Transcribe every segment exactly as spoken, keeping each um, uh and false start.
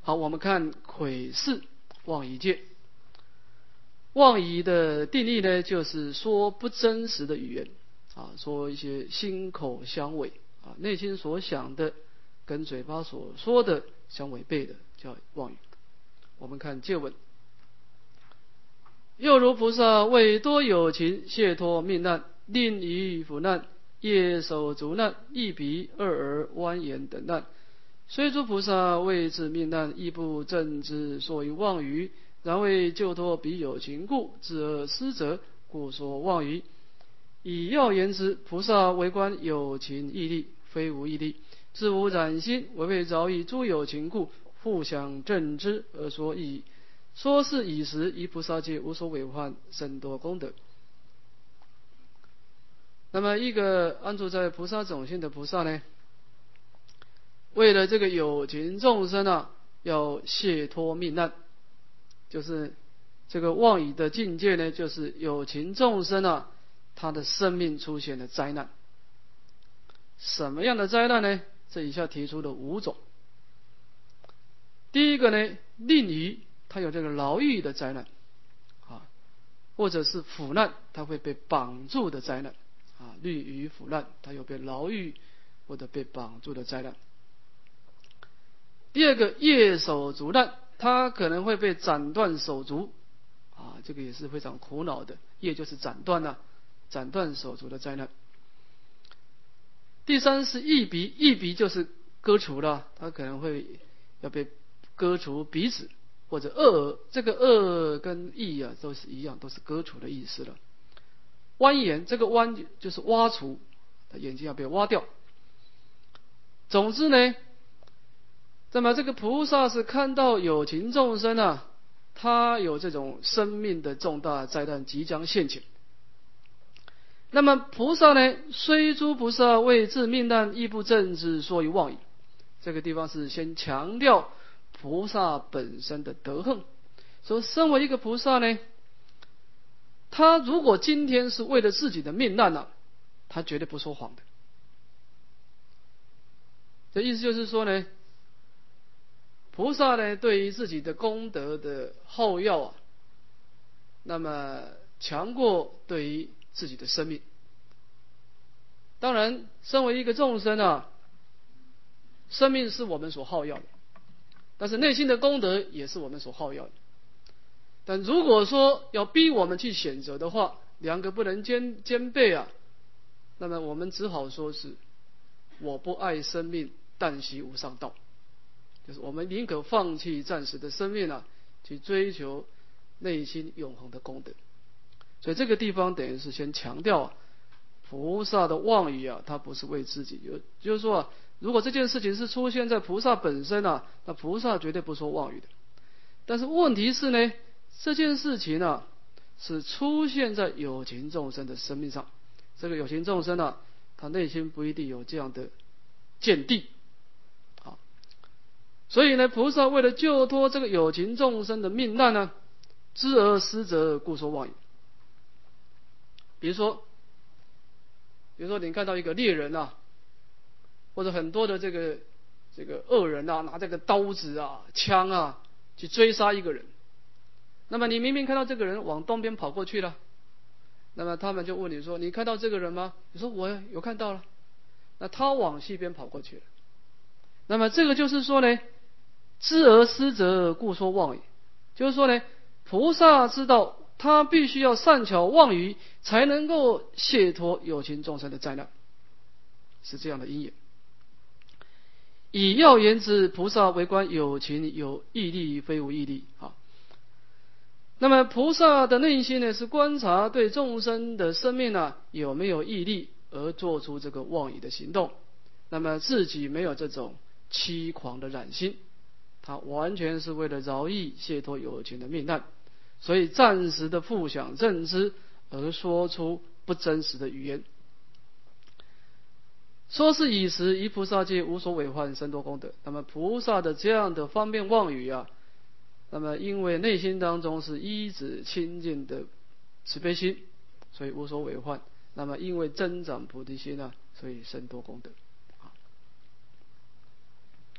好，我们看窥视妄语戒。妄语的定义呢，就是说不真实的语言啊，说一些心口相违啊，内心所想的跟嘴巴所说的相违背的，叫妄语。我们看戒文：又如菩萨为多有情解脱命难，令于苦难，业手足难，一鼻二耳弯眼等难，虽诸菩萨为治命难，亦不正之所以妄语，然为救脱彼有情故，自而失责，故说妄语。以要言之，菩萨为观有情义力，非无义力，自无染心，违背着意诸有情故，互相正之而说义。说是以时，以菩萨界无所违患，甚多功德。那么一个安住在菩萨种性的菩萨呢，为了这个有情众生啊，要解脱命难，就是这个妄语的境界呢，就是有情众生啊，他的生命出现了灾难。什么样的灾难呢？这以下提出的五种。第一个呢，令于他有这个牢狱的灾难啊，或者是苦难，他会被绑住的灾难啊，律于苦难，他有被牢狱或者被绑住的灾难。第二个，业手足难，他可能会被斩断手足啊，这个也是非常苦恼的，业就是斩断啊，斩断手足的灾难。第三是异鼻，异鼻就是割除了，他可能会要被割除鼻子，或者二耳，这个二跟异啊都是一样，都是割除的意思了。剜眼，这个剜就是挖除，眼睛要被挖掉。总之呢，那么这个菩萨是看到有情众生啊，他有这种生命的重大灾难即将现前。那么菩萨呢，虽诸菩萨为治命难，亦不正之所以妄语。这个地方是先强调菩萨本身的德行，说身为一个菩萨呢，他如果今天是为了自己的命难啊，他绝对不说谎的。这意思就是说呢，菩萨呢对于自己的功德的好要啊，那么强过对于自己的生命。当然，身为一个众生啊，生命是我们所好要的，但是内心的功德也是我们所好要的。但如果说要逼我们去选择的话，两个不能兼兼备啊，那么我们只好说是我不爱生命，但习无上道，就是我们宁可放弃暂时的生命啊，去追求内心永恒的功德。所以这个地方等于是先强调啊，菩萨的妄语啊，它不是为自己，就是说啊，如果这件事情是出现在菩萨本身啊，那菩萨绝对不说妄语的。但是问题是呢，这件事情啊，是出现在有情众生的生命上，这个有情众生啊，他内心不一定有这样的见地啊。所以呢，菩萨为了救脱这个有情众生的命难呢，知而失责，故说妄语。比如说，比如说你看到一个猎人啊，或者很多的这个这个恶人啊，拿这个刀子啊、枪啊去追杀一个人，那么你明明看到这个人往东边跑过去了，那么他们就问你说：“你看到这个人吗？”你说：“我有看到了。”那他往西边跑过去了。那么这个就是说呢，知而失责，故说妄语。就是说呢，菩萨知道他必须要善巧妄语，才能够解脱有情众生的灾难，是这样的因缘。以要言之，菩萨为观有情有义力，非无义力啊。那么菩萨的内心呢，是观察对众生的生命啊有没有义力，而做出这个妄语的行动。那么自己没有这种欺狂的染心，他完全是为了饶益解脱有情的命难，所以暂时的复想正知，而说出不真实的语言。说是以时，以菩萨界无所违患，甚多功德。那么菩萨的这样的方便妄语啊，那么因为内心当中是依止清净的慈悲心，所以无所违患。那么因为增长菩提心啊，所以甚多功德。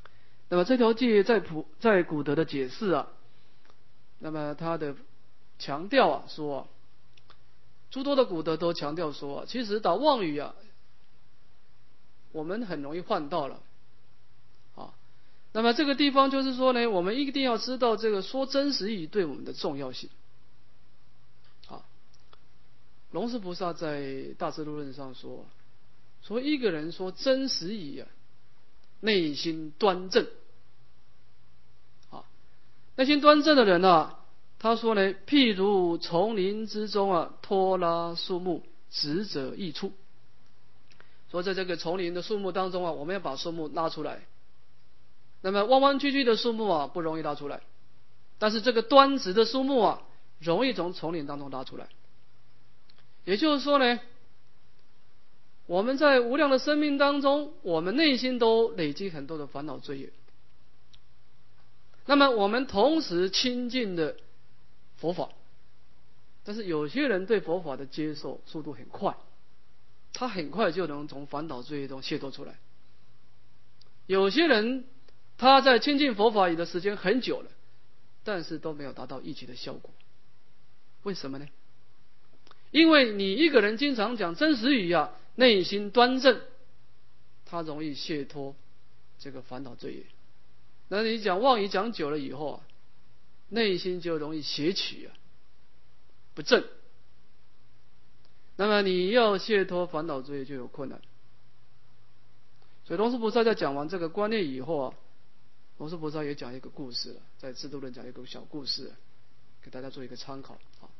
那么这条戒在普在古德的解释啊，那么他的强调啊说啊，诸多的古德都强调说啊，其实打妄语啊，我们很容易犯到了啊。那么这个地方就是说呢，我们一定要知道这个说真实语对我们的重要性。啊，龙树菩萨在《大智度论》上说，说一个人说真实语啊，内心端正。啊，内心端正的人啊，他说呢，譬如丛林之中啊，拖拉树木，直者益处。说在这个丛林的树木当中啊，我们要把树木拉出来。那么弯弯曲曲的树木啊，不容易拉出来，但是这个端直的树木啊，容易从丛林当中拉出来。也就是说呢，我们在无量的生命当中，我们内心都累积很多的烦恼罪业。那么我们同时亲近的佛法，但是有些人对佛法的接受速度很快，他很快就能从烦恼罪业中解脱出来。有些人他在亲近佛法里的时间很久了，但是都没有达到预期的效果。为什么呢？因为你一个人经常讲真实语啊，内心端正，他容易解脱这个烦恼罪业。那你讲妄语讲久了以后啊，内心就容易邪取啊，不正。那么你要解脱烦恼罪业就有困难。所以龙树菩萨在讲完这个观念以后啊，龙树菩萨也讲一个故事了，在智度论讲一个小故事，给大家做一个参考啊。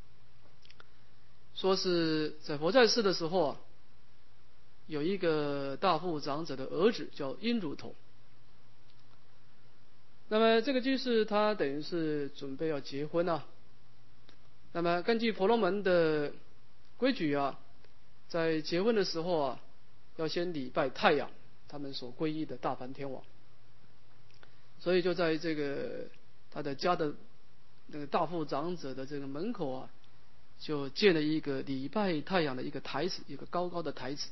说是在佛在世的时候啊，有一个大富长者的儿子叫殷汝头。那么这个居士他等于是准备要结婚啊。那么根据婆罗门的规矩啊，在结婚的时候啊，要先礼拜太阳，他们所皈依的大梵天王。所以就在这个他的家的那个大富长者的这个门口啊，就建了一个礼拜太阳的一个台子，一个高高的台子。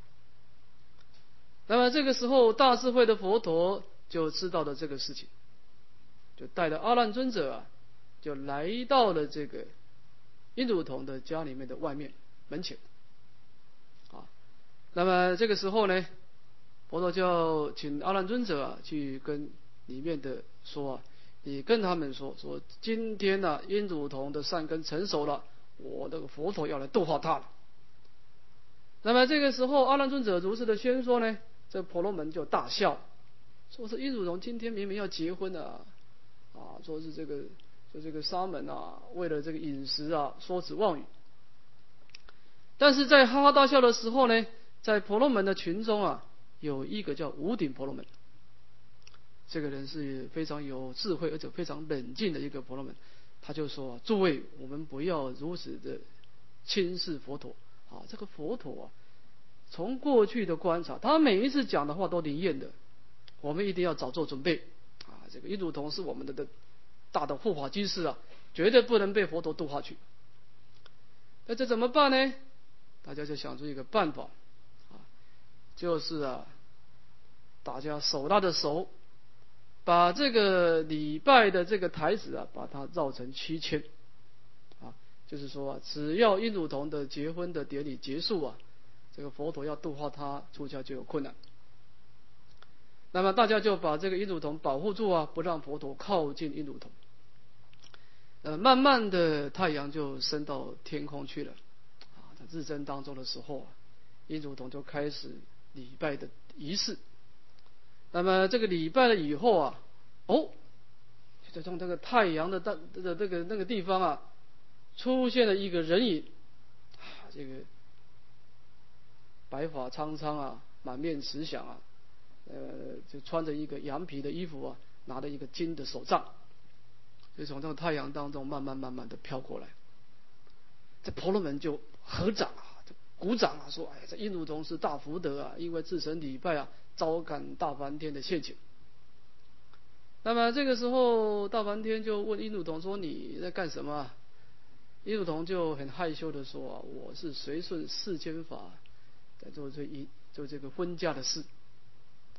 那么这个时候大智慧的佛陀就知道了这个事情，就带着阿难尊者啊，就来到了这个殷汝童的家里面的外面门前啊。那么这个时候呢，佛陀就请阿难尊者啊去跟里面的说啊，你跟他们说说今天呢、啊，殷汝童的善根成熟了，我的佛陀要来度化他了。那么这个时候阿难尊者如是的宣说呢，这婆罗门就大笑，说是殷汝童今天明明要结婚了啊，说是这个说这个沙门啊，为了这个饮食啊说此妄语。但是在哈哈大笑的时候呢，在婆罗门的群中啊，有一个叫无顶婆罗门。这个人是非常有智慧而且非常冷静的一个婆罗门，他就说、啊、诸位，我们不要如此的轻视佛陀啊！这个佛陀啊，从过去的观察，他每一次讲的话都灵验的，我们一定要早做准备啊！这个殷汝童是我们的的大的护法居士啊，绝对不能被佛陀度化去。那这怎么办呢？大家就想出一个办法啊，就是啊，大家手拉着手，把这个礼拜的这个台子啊，把它绕成七圈啊，就是说啊，只要殷汝童的结婚的典礼结束啊，这个佛陀要度化他出家就有困难。那么大家就把这个殷汝童保护住啊，不让佛陀靠近殷汝童。呃，慢慢的太阳就升到天空去了啊，在日正当中的时候啊，殷汝童就开始礼拜的仪式。那么这个礼拜了以后啊，哦，就从这个太阳的的的这个那个地方啊，出现了一个人影啊，这个白发苍苍啊，满面慈祥啊，呃，就穿着一个羊皮的衣服啊，拿着一个金的手杖，就从这个太阳当中慢慢慢慢的飘过来。这婆罗门就合掌啊，就鼓掌啊，说：“哎，这殷汝童是大福德啊，因为自身礼拜啊，招感大梵天的献请。”那么这个时候，大梵天就问殷汝童说：“你在干什么啊？”殷汝童就很害羞的说：“啊，我是随顺世间法，在做这一做这个婚嫁的事。”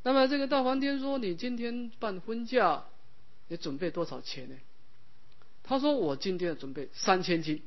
那么这个大梵天说：“你今天办婚嫁，你准备多少钱呢？”他说：“我今天准备三千金。”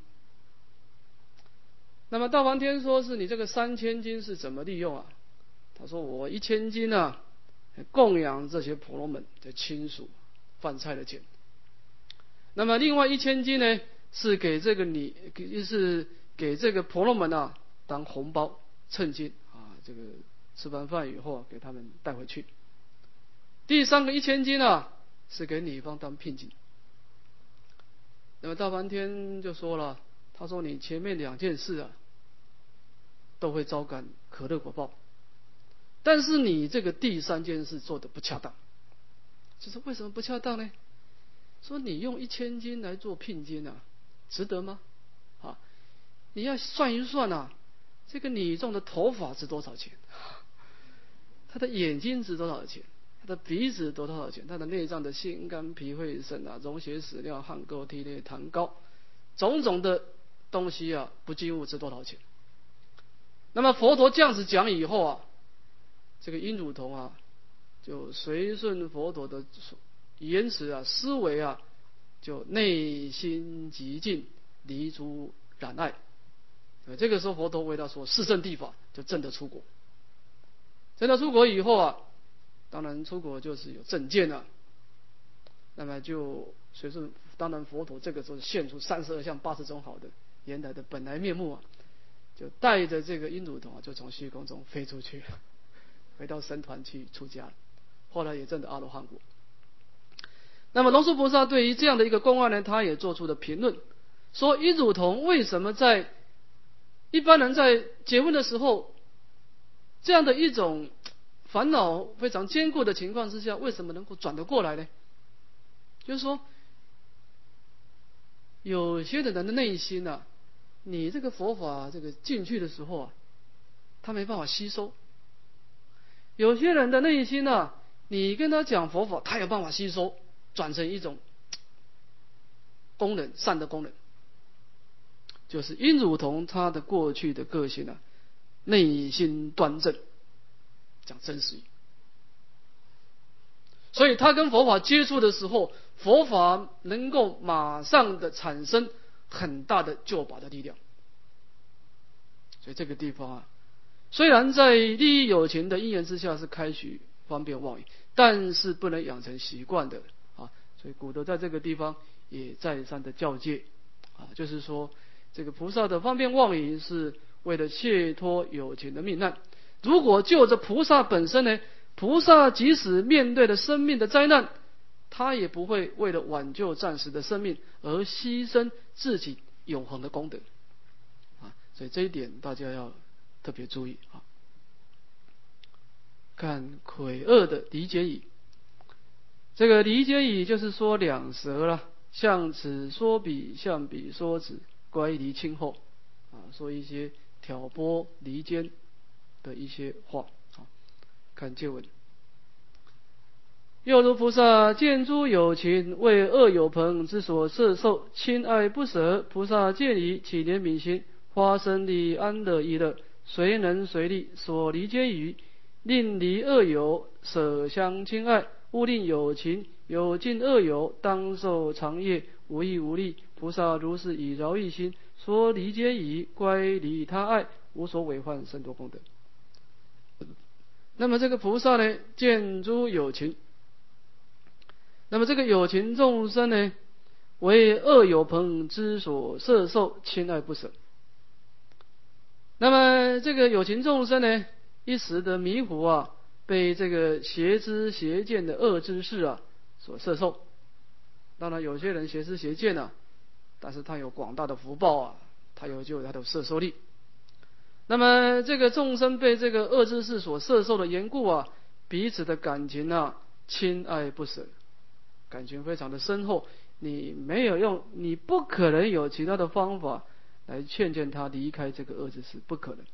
那么大梵天说：“是你这个三千金是怎么利用啊？”他说：“我一千金啊，供养这些婆罗门的亲属饭菜的钱。那么另外一千金呢，是给这个你，是给这个婆罗门啊当红包称金啊，这个吃完饭以后给他们带回去。第三个一千金啊，是给女方当聘金。”那么大梵天就说了，他说：“你前面两件事啊，都会招感可乐果报，但是你这个第三件事做的不恰当。就是为什么不恰当呢？说你用一千金来做聘金啊，值得吗？啊，你要算一算啊，这个女众的头发值多少钱？她的眼睛值多少钱？他的鼻子多多少钱？他的内脏的心肝脾肺肾啊，溶血屎尿汗垢涕泪痰膏，种种的东西啊，不计物值多少钱？那么佛陀这样子讲以后啊，这个殷汝同啊，就随顺佛陀的言辞啊，思维啊，就内心极净，离诸染爱。这个时候佛陀为他说四圣谛法，就证得出国。证得出国以后啊，当然出国就是有正见了，那么就随顺当然佛陀这个时候现出三十二相八十种好的原来的本来面目啊，就带着这个殷汝同啊，就从虚空中飞出去，回到僧团去出家了。后来也证得阿罗汉果。那么龙树菩萨对于这样的一个公案呢，他也做出了评论，说殷汝同为什么在一般人在结婚的时候，这样的一种烦恼非常坚固的情况之下，为什么能够转得过来呢？就是说，有些人的内心啊，你这个佛法这个进去的时候啊，他没办法吸收；有些人的内心啊，你跟他讲佛法，他有办法吸收，转成一种功能，善的功能。就是殷汝同他的过去的个性啊，内心端正，讲真实语。所以他跟佛法接触的时候，佛法能够马上的产生很大的救拔的力量。所以这个地方啊，虽然在利益有情的因缘之下是开许方便妄语，但是不能养成习惯的啊。所以古德在这个地方也再三的教诫啊，就是说这个菩萨的方便妄语是为了解脱有情的命难。如果就着菩萨本身呢，菩萨即使面对了生命的灾难，他也不会为了挽救暂时的生命而牺牲自己永恒的功德啊。所以这一点大家要特别注意啊。看癸二的离间语，这个离间语就是说两舌了，向此说彼，向彼说此，乖离亲厚啊，说一些挑拨离间的一些话啊。看戒文，又如菩萨见诸有情为恶友朋之所摄受，亲爱不舍，菩萨见已，起怜悯心，发生利安乐意乐，随能随力，所离间语，令离恶友，舍相亲爱，勿令有情有尽恶友，当受长业，无益无力。菩萨如是以饶益心，说离间语，乖离他爱，无所违犯，甚多功德。那么这个菩萨呢，见诸有情，那么这个有情众生呢，为恶友朋之所摄受，亲爱不舍。那么这个有情众生呢，一时的迷糊啊，被这个邪知邪见的恶知识啊所摄受。当然有些人邪知邪见啊，但是他有广大的福报啊，他有就有他的摄受力。那么这个众生被这个恶知识所摄受的缘故啊，彼此的感情啊，亲爱不舍，感情非常的深厚。你没有用，你不可能有其他的方法来劝劝他离开这个恶知识，不可能。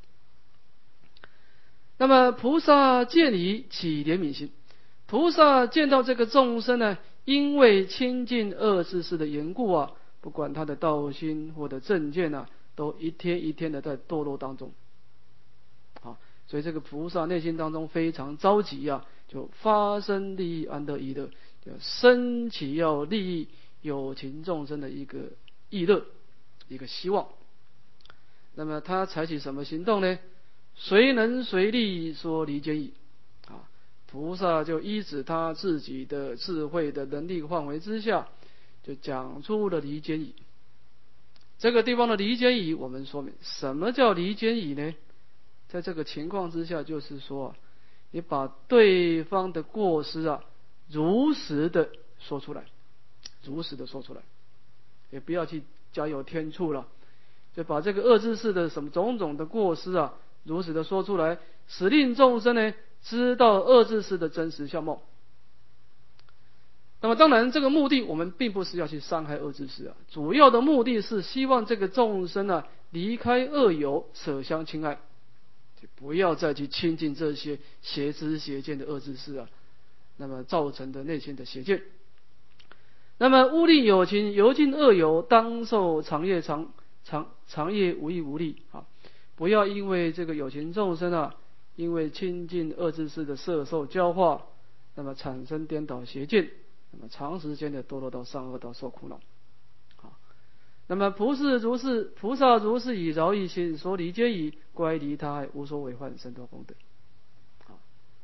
那么菩萨见已，起怜悯心。菩萨见到这个众生呢，因为亲近恶知识的缘故啊，不管他的道心或者正见啊，都一天一天的在堕落当中。啊，所以这个菩萨内心当中非常着急啊， 就发生利益安乐意乐，升起要利益有情众生的一个意乐，一个希望。那么他采取什么行动呢？随能随力说离间矣。啊，菩萨就依止他自己的智慧的能力范围之下，就讲出了离间矣。这个地方的离间矣，我们说明什么叫离间矣呢？在这个情况之下，就是说啊，你把对方的过失啊，如实的说出来，如实的说出来，也不要去加油添醋了，就把这个恶知识的什么种种的过失啊，如实的说出来，使令众生呢知道恶知识的真实相貌。那么当然这个目的我们并不是要去伤害恶知识啊，主要的目的是希望这个众生啊离开恶友，舍相亲爱，就不要再去亲近这些邪知邪见的恶知识啊，那么造成的内心的邪见。那么污令有情由尽恶友，当受长夜长长长夜无益无力啊！不要因为这个有情众生啊，因为亲近恶知识的摄受教化，那么产生颠倒邪见，那么长时间的堕落到上恶道受苦恼。好，那么菩萨如是，菩萨如是以饶益心说离间矣，乖离他害，无所违犯，甚多功德。好，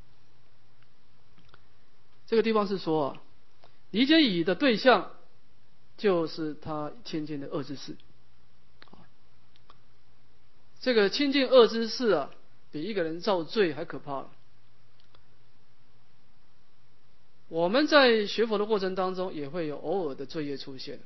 这个地方是说啊，离间矣的对象就是他亲近的恶知识。这个亲近恶知识啊，比一个人造罪还可怕了。我们在学佛的过程当中，也会有偶尔的罪业出现。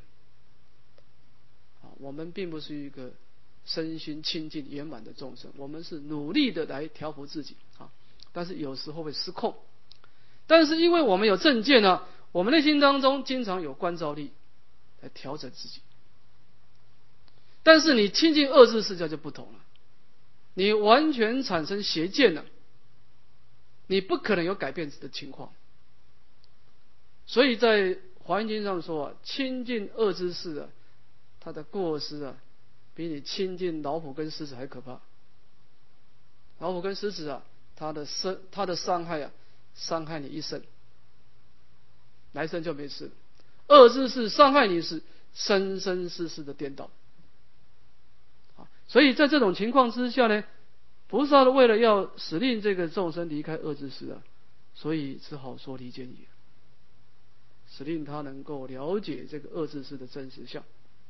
我们并不是一个身心清净圆满的众生，我们是努力的来调伏自己啊，但是有时候会失控。但是因为我们有正见呢，我们内心当中经常有观照力来调整自己。但是你亲近恶知识这就不同了，你完全产生邪见了，你不可能有改变的情况。所以在华严经上说啊，亲近恶知识啊，他的过失啊，比你亲近老虎跟狮子还可怕。老虎跟狮子啊，他的伤他的伤害啊，伤害你一生，来生就没事了。恶知识伤害你是生生世世的颠倒。所以在这种情况之下呢，菩萨为了要使令这个众生离开恶知识啊，所以只好说离间矣，使令他能够了解这个恶知识的真实相。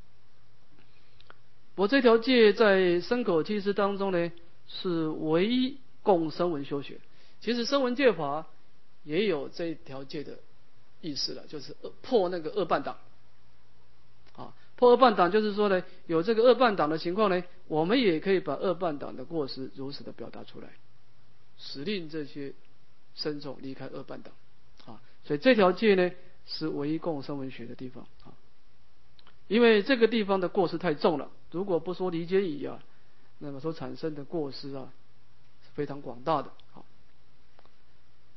我这条戒在身口七识当中呢，是唯一供声闻修学。其实声闻戒法也有这条戒的意思了，就是破那个恶半党啊。破恶半党就是说呢，有这个恶半党的情况呢，我们也可以把恶半党的过失如实的表达出来，使令这些僧众离开恶半党啊。所以这条戒呢，是唯一供声闻学的地方啊。因为这个地方的过失太重了，如果不说离间矣啊，那么所产生的过失啊是非常广大的。好。